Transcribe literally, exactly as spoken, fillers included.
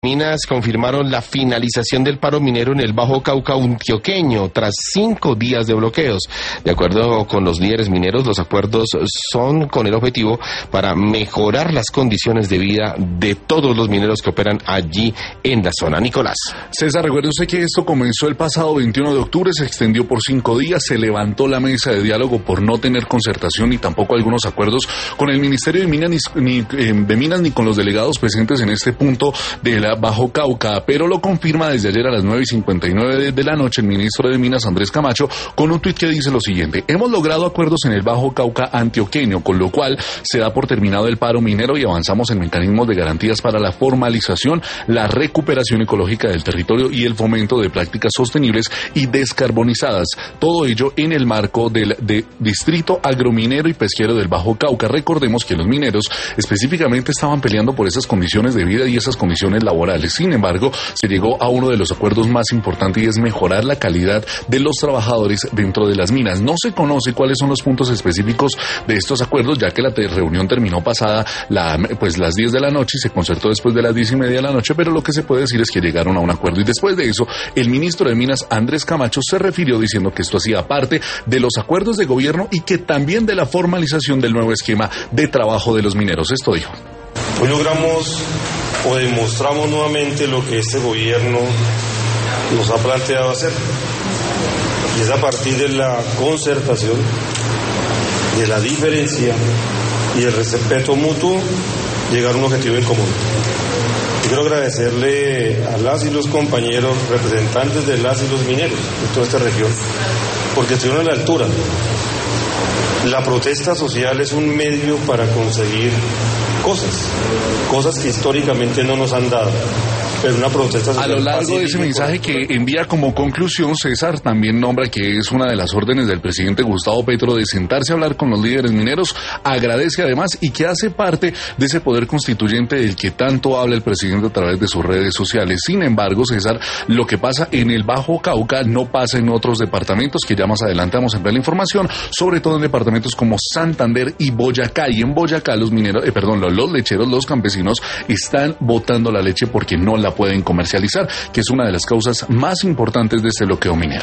Minas confirmaron la finalización del paro minero en el Bajo Cauca antioqueño tras cinco días de bloqueos. De acuerdo con los líderes mineros, los acuerdos son con el objetivo para mejorar las condiciones de vida de todos los mineros que operan allí en la zona. Nicolás. César, recuerde usted que esto comenzó el pasado veintiuno de octubre, se extendió por cinco días, se levantó la mesa de diálogo por no tener concertación y tampoco algunos acuerdos con el Ministerio de Minas ni, ni, eh, de Minas ni con los delegados presentes en este punto de la Bajo Cauca, pero lo confirma desde ayer a las nueve y cincuenta y nueve de la noche el ministro de Minas, Andrés Camacho, con un tuit que dice lo siguiente: hemos logrado acuerdos en el Bajo Cauca antioqueño, con lo cual se da por terminado el paro minero y avanzamos en mecanismos de garantías para la formalización, la recuperación ecológica del territorio y el fomento de prácticas sostenibles y descarbonizadas. Todo ello en el marco del de distrito agrominero y pesquero del Bajo Cauca. Recordemos que los mineros específicamente estaban peleando por esas condiciones de vida y esas condiciones laborales. Sin embargo, se llegó a uno de los acuerdos más importantes y es mejorar la calidad de los trabajadores dentro de las minas. No se conoce cuáles son los puntos específicos de estos acuerdos, ya que la reunión terminó pasada la, pues las diez de la noche y se concertó después de las diez y media de la noche, pero lo que se puede decir es que llegaron a un acuerdo. Y después de eso, el ministro de Minas, Andrés Camacho, se refirió diciendo que esto hacía parte de los acuerdos de gobierno y que también de la formalización del nuevo esquema de trabajo de los mineros. Esto dijo. Hoy logramos o demostramos nuevamente lo que este gobierno nos ha planteado hacer, y es a partir de la concertación, de la diferencia y el respeto mutuo llegar a un objetivo en común. Yo quiero agradecerle a las y los compañeros representantes de las y los mineros de toda esta región, porque estuvieron a la altura. La protesta social es un medio para conseguir cosas, cosas que históricamente no nos han dado. Pero una protesta social. A lo largo de ese mensaje que envía como conclusión, César también nombra que es una de las órdenes del presidente Gustavo Petro de sentarse a hablar con los líderes mineros, agradece además y que hace parte de ese poder constituyente del que tanto habla el presidente a través de sus redes sociales. Sin embargo, César, lo que pasa en el Bajo Cauca no pasa en otros departamentos, que ya más adelante vamos a enviar la información, sobre todo en departamentos como Santander y Boyacá. Y en Boyacá los mineros, eh, perdón, los, los lecheros, los campesinos están botando la leche porque no la pueden comercializar, que es una de las causas más importantes de este bloqueo minero.